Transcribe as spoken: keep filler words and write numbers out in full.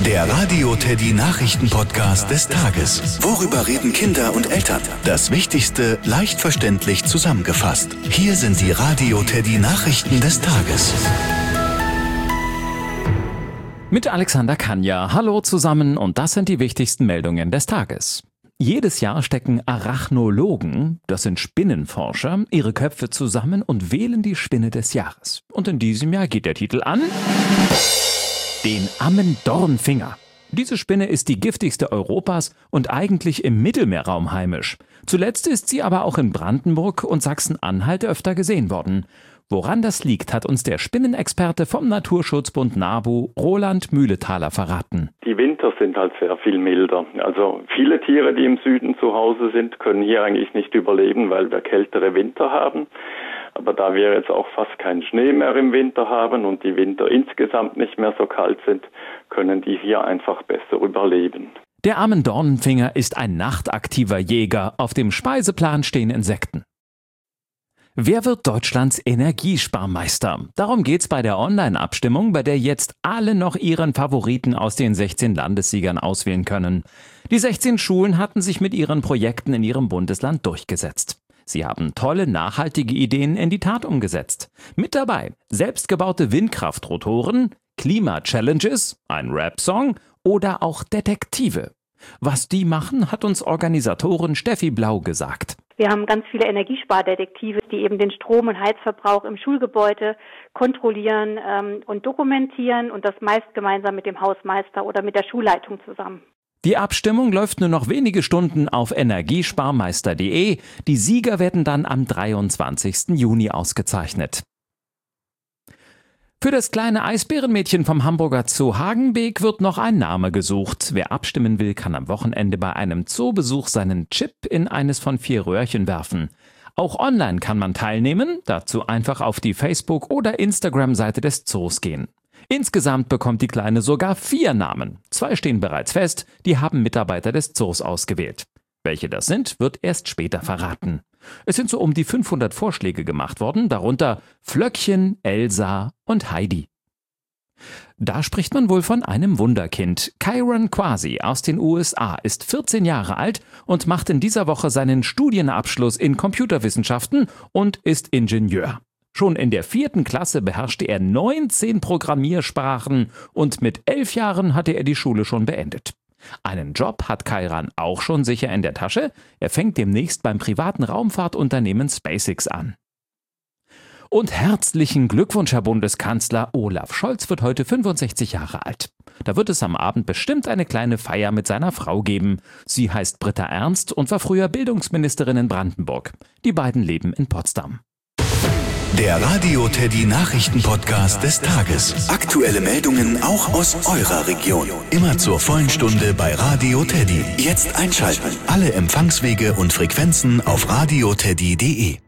Der Radio Teddy Nachrichten-Podcast des Tages. Worüber reden Kinder und Eltern? Das Wichtigste leicht verständlich zusammengefasst. Hier sind die Radio Teddy Nachrichten des Tages. Mit Alexander Kanja. Hallo zusammen und das sind die wichtigsten Meldungen des Tages. Jedes Jahr stecken Arachnologen, das sind Spinnenforscher, ihre Köpfe zusammen und wählen die Spinne des Jahres. Und in diesem Jahr geht der Titel an den Ammendornfinger. Diese Spinne ist die giftigste Europas und eigentlich im Mittelmeerraum heimisch. Zuletzt ist sie aber auch in Brandenburg und Sachsen-Anhalt öfter gesehen worden. Woran das liegt, hat uns der Spinnenexperte vom Naturschutzbund NABU, Roland Mühletaler, verraten. Die Winter sind halt sehr viel milder. Also viele Tiere, die im Süden zu Hause sind, können hier eigentlich nicht überleben, weil wir kältere Winter haben. Aber da wir jetzt auch fast keinen Schnee mehr im Winter haben und die Winter insgesamt nicht mehr so kalt sind, können die hier einfach besser überleben. Der Ammendornfinger ist ein nachtaktiver Jäger. Auf dem Speiseplan stehen Insekten. Wer wird Deutschlands Energiesparmeister? Darum geht's bei der Online-Abstimmung, bei der jetzt alle noch ihren Favoriten aus den sechzehn Landessiegern auswählen können. Die sechzehn Schulen hatten sich mit ihren Projekten in ihrem Bundesland durchgesetzt. Sie haben tolle, nachhaltige Ideen in die Tat umgesetzt. Mit dabei selbstgebaute Windkraftrotoren, Klima-Challenges, ein Rap-Song oder auch Detektive. Was die machen, hat uns Organisatorin Steffi Blau gesagt. Wir haben ganz viele Energiespardetektive, die eben den Strom- und Heizverbrauch im Schulgebäude kontrollieren ähm, und dokumentieren und das meist gemeinsam mit dem Hausmeister oder mit der Schulleitung zusammen. Die Abstimmung läuft nur noch wenige Stunden auf energiesparmeister punkt de. Die Sieger werden dann am dreiundzwanzigsten Juni ausgezeichnet. Für das kleine Eisbärenmädchen vom Hamburger Zoo Hagenbeek wird noch ein Name gesucht. Wer abstimmen will, kann am Wochenende bei einem Zoobesuch seinen Chip in eines von vier Röhrchen werfen. Auch online kann man teilnehmen, dazu einfach auf die Facebook- oder Instagram-Seite des Zoos gehen. Insgesamt bekommt die Kleine sogar vier Namen. Zwei stehen bereits fest, die haben Mitarbeiter des Zoos ausgewählt. Welche das sind, wird erst später verraten. Es sind so um die fünfhundert Vorschläge gemacht worden, darunter Flöckchen, Elsa und Heidi. Da spricht man wohl von einem Wunderkind. Kyron Quasi aus den U S A ist vierzehn Jahre alt und macht in dieser Woche seinen Studienabschluss in Computerwissenschaften und ist Ingenieur. Schon in der vierten Klasse beherrschte er neunzehn Programmiersprachen und mit elf Jahren hatte er die Schule schon beendet. Einen Job hat Kairan auch schon sicher in der Tasche. Er fängt demnächst beim privaten Raumfahrtunternehmen SpaceX an. Und herzlichen Glückwunsch, Herr Bundeskanzler. Olaf Scholz wird heute fünfundsechzig Jahre alt. Da wird es am Abend bestimmt eine kleine Feier mit seiner Frau geben. Sie heißt Britta Ernst und war früher Bildungsministerin in Brandenburg. Die beiden leben in Potsdam. Der Radio Teddy Nachrichten-Podcast des Tages. Aktuelle Meldungen auch aus eurer Region. Immer zur vollen Stunde bei Radio Teddy. Jetzt einschalten. Alle Empfangswege und Frequenzen auf radio teddy punkt de.